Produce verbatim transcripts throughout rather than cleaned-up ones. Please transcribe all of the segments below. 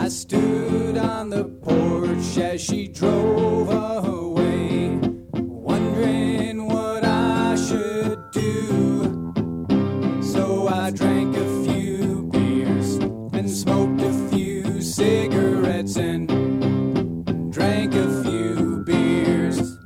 I stood on the porch as she drove away, wondering what I should do. So I drank a few beers and smoked a few cigarettes and drank a few beers.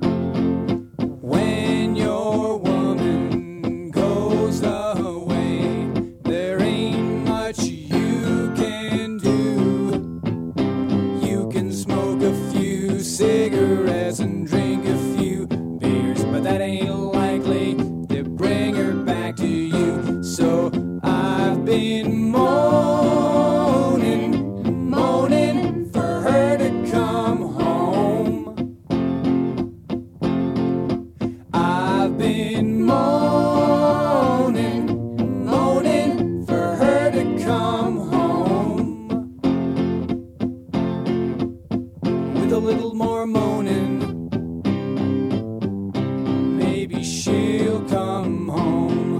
When your woman goes away, there ain't much you can do. You can smoke a few cigarettes and drink a few beers, but that ain't likely to bring her back to you. So I've been moaning, moaning for her to come home. I've been moaning, moaning for her to come home. With a little more moaning, maybe she'll come home.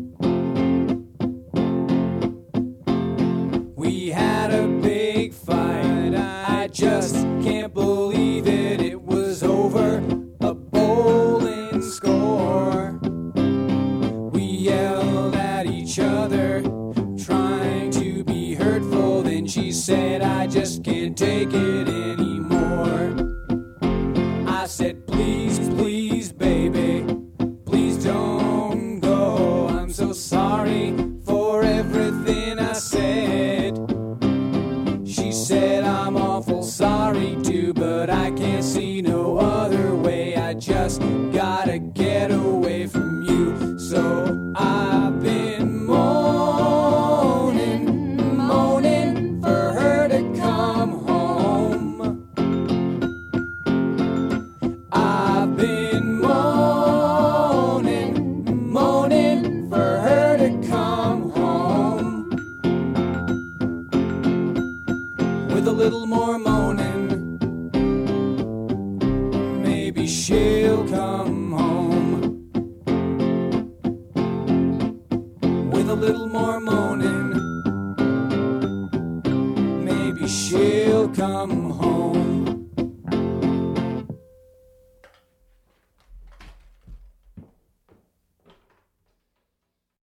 We had a big fight, I just can't believe it. It was over a bowling score. We yelled at each other, trying to be hurtful. Then she said, I just can't take it anymore. I said, please, please, baby, please don't go. I'm so sorry for everything I said. She said, I'm awful sorry too, but I can't see no other way. I just gotta get away from you. So I've been moaning, moaning for her to come home. I've been moaning, moaning for her to come home. With a little more moaning, maybe she'll come home. With a little more moaning, maybe she'll come home.